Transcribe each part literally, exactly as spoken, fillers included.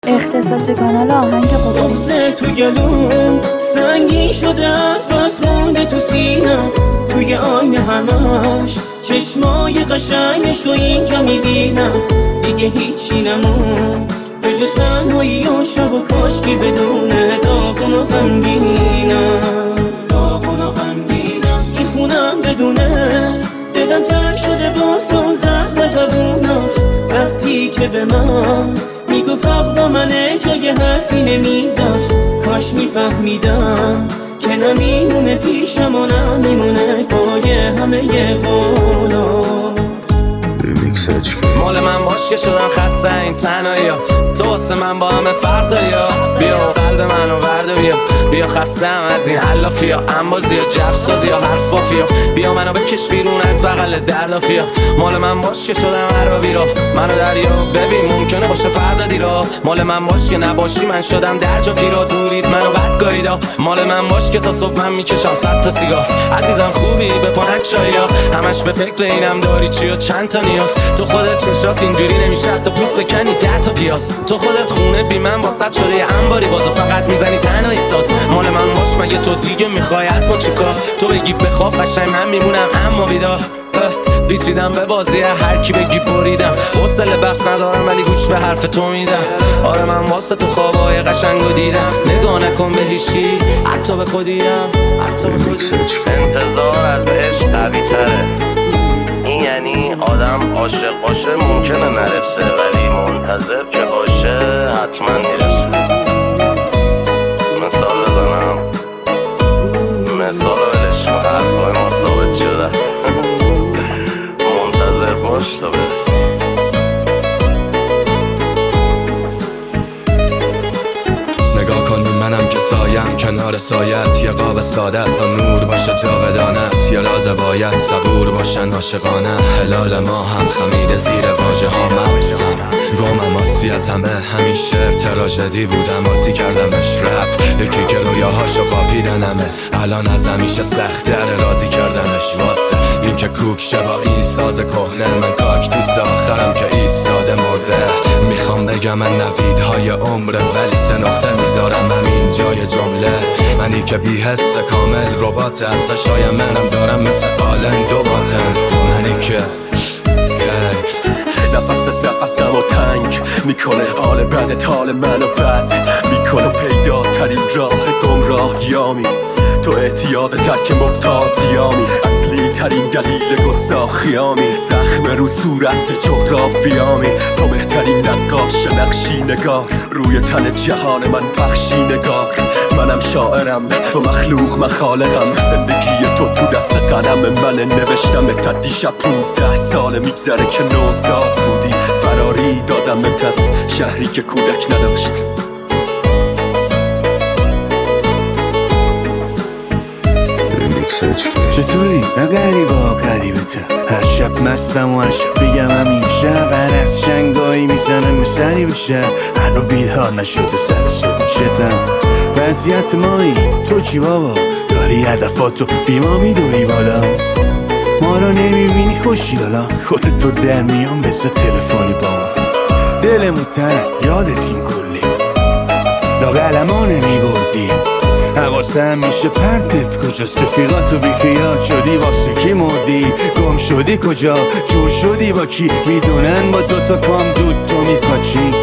اختصاص کانال آهنگ قطاری. بغضه تو گلوم سنگین شده از بس مونده تو سینم، توی آینه همش چشمای قشنگش رو اینجا میبینم. دیگه هیچی نمون به جز تنهایی و شب و کاشکی بدونه داغون و غمگینم، داغون و غمگینم. این خونم بدونه دلم تنگ شده با سون زخم زبوناش، وقتی که به من میگفت حق با منه جای حرفی نمیذاش. کاش میفهمیدم که نمیمونه پیشم و نمیمونه پای همه ی قولا. مال من باش که شدم خسته این تنهایی ها، تو واسه من با همه فرق داری ها. بیا قلب منو برده بیا، بیا خستم از این علافی ها، انبازی ها، جفسازی ها، حرفافی ها. بیا منو بکش بیرون از بغل درلافی ها. مال من باش که شدم عربی را، منو دریا ببین ممکنه باشه فردا دیرا. مال من باش که نباشی من شدم در جا پیرا، دورید منو بدگاهیدا. مال من باش که تا صبح من میکشم صد تا سیگار. عزیزم خوبی به پانک چایی ها، همش به فکر اینم داری چی و چند تا نیاز. تو خودت چشات اینجوری نمیشه تا پوست بکنی ده تا پیاز. تو خودت خونه بی من واسط شده یه انباری بازو فقط میزنی تنهایی ساز. مال من باش مگه تو دیگه میخوای از ما چیکار؟ تو بگی بخواب قشنگ من میمونم اما بیدار. پیچیدم به بازی هر کی بگی بریدم، حوصله بس ندارم ولی گوش به حرف تو میدم. آره من واسه تو خوابای قشنگو دیدم، نگاه نکن به هیچی حتی به خودیم، حتی به خودیم. انتظار از عشق قوی تره، این یعنی آدم عاشق باشه ممکنه نرسه ولی منتظر که باشه حتما میرسه. مثال بزنم، مثال ولش کن، حرفای ما ثابت شده است. منتظر باش تا برسه. نگاه کن منم که سایم کنار سایت، یه قاب ساده است و نور باشه جاودانه است. یه راز باید صبور باشن عاشقانه، هلال ما هم خمیده زیر واژه ها مبسم. گمم آسی از همه همیشه تراژدی بودم، آسی کردمش رپ. یکی که رویاهاشو قاپیدنمه الان از همیشه سخت‌تر راضی کردنش. واسه این که کوک شه با این ساز کهنه، من کاکتوس آخرم که ایستاده مرده. میخوام بگم من نویدهای عمره ولی سه نقطه میذارم همین جای جمله. منی که بی حس کامل ربات از شایم منم دارم مثل آلن دو باتن. منی که نفست نفسم و تنگ میکنه، حال بد تال منو بد میکنه. پیدا ترین راه گمراهیامی، تو اعتیاد ترک مبتادیامی. اصلی ترین دلیل گستاخیامی، زخم رو صورت جغرافیامی. تو بهترین نقاش نقشی نگار، روی تن جهان من پخشی نگار. منم شاعرم تو مخلوق من خالقم، زندگی تو تو دست قلم من نوشتم. تا دیشب پونزده ساله میگذره که نوزاد بودی، فراری دادم به تس شهری که کودک نداشت. چطوری؟ نه غریبه ها غریبه تا هر شب مستم و هر شب بگم همین شب هر از شنگایی میزنم سری به شهر. هنو بیدار نشده سر صبح شتم وضعیت مایی. تو چی بابا؟ داری هدفاتو بیما میدوی بالا، ما رو نمیبینی خوشی حالا خودت تو در میان بسه تلفنی با ما. دلمون تنه یادت این کلی لاغلما نمیبردی، حواسم میشه پرتت کجاست. رفیقاتو بیخیال شدی واسه کی مردی؟ گم شدی کجا؟ جور شدی با کی؟ میدونن با دوتا کام دود تو میپاچی.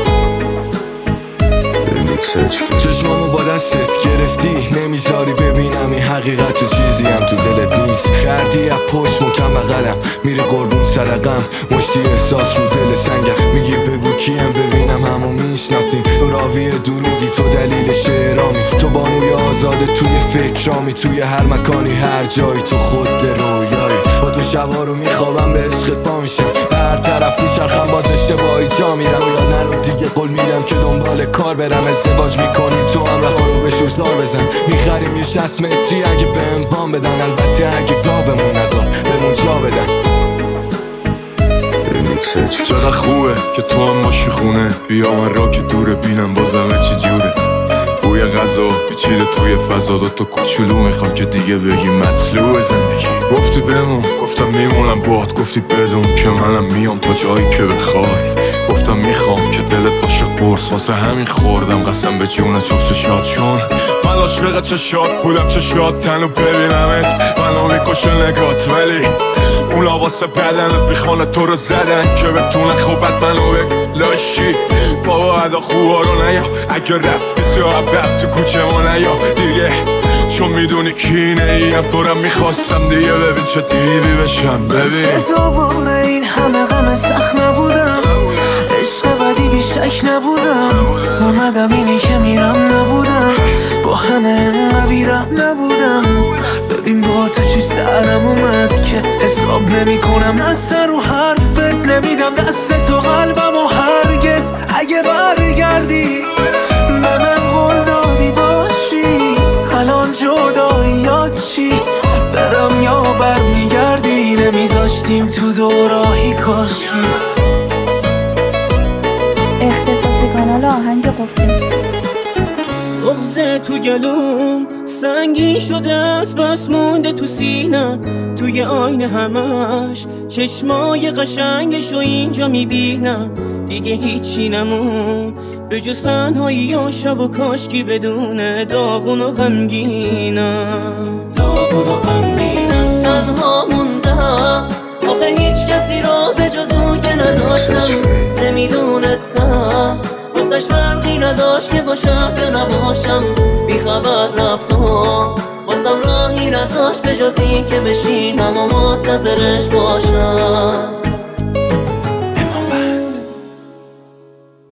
چشمامو با دستت گرفتی نمیذاری ببینم این حقیقت تو چیزی هم تو دلت نیست. کردی از پشت مکم بغلم میری قربون صدقم، مشتی احساس رو دل سنگم. میگی بگو کیم ببینم همو میشناسیم. تو راوی دروغی تو دلیل شعرامی، تو بانوی آزاده توی فکرامی. توی هر مکانی هر جایی تو خود رویایی. با تو شبا رو میخوابم به عشقت پا میشم، هر طرف میچرخم باز اشتباهی جا میرم. یا نرو دیگه قول میدم که دنبال کار برم. ازدواج میکنیم تو هم رها رو به شور زار بزن. میخریم یه شصت متری اگه به اموان بدن، البته اگه گاومون نزار بمون جا بدن. چقدر خوبه که تو هم باشی خونه، بیا من را که دوره بینم بازمه چی جوره. بوی غذا بیچیده توی فضا، دو تا کوچولو میخوام که دیگه بگی مطلوب زندگی. گفتی بمون گفتم میمونم باهات، گفتی بدون که منم میام تا جایی که بخوای. گفتم میخوام که دلت باشه قرص، واسه همین خوردم قسم به جون چفت چشات، چون من عاشق چشات بودم، چشات تنو ببینمت منو میکشه نگات، ولی اونا واسه بدنت میخوانه تو رو زدن که بتونه خوبت منو بلاشی. بابا ادا خوبا رو نیا، اگه رفتی تو عبب تو کوچه ما نیا دیگه، چون میدونی کی نیم دورم میخواستم دیگه. ببین چه دیوی بشم، ببین سزاوار این همه غم سخت نبودم، عشق بدی بی شک نبودم، اومدم اینی که میرم نبودم، با همه انقدر بیرم نبودم. ببین با تو چی سرم اومد که حساب نمی کنم، از سر و حرفت نمیدم دست تو قلبم و هرگز اگه برگردی به من قول دادی باشی، الان جدایی یا چی؟ برم یا برمیگردی، نمیذاشتیم تو دوراهی کاشی. اختصاصی کانال آهنگ قفلی. بغض تو گلوم سنگین شده از بس مونده تو سینم، توی آینه همش چشمای قشنگشو اینجا میبینم، دیگه هیچی نمون به جز تنهایی یا شب و کاشکی بدون داغون و غمگینم، داغون و غمگینم. تنها موندم آخه هیچ کسی را به جز اون که نداشتم، نمیدونستم واسش فرقی نداشت که باشم یا نباشم، بیخبر رفت و واسم راهی نداشت به جز این که بشینم و منتظرش باشم.